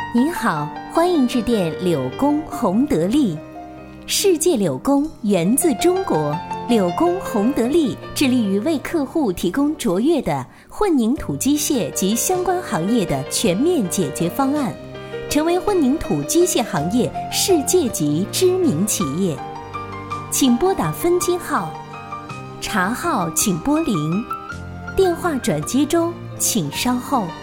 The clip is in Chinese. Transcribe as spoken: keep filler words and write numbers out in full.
您好，欢迎致电柳工宏德利。世界柳工源自中国，柳工宏德利致力于为客户提供卓越的混凝土机械及相关行业的全面解决方案，成为混凝土机械行业世界级知名企业。请拨打分机号，查号请拨零，电话转接中，请稍后。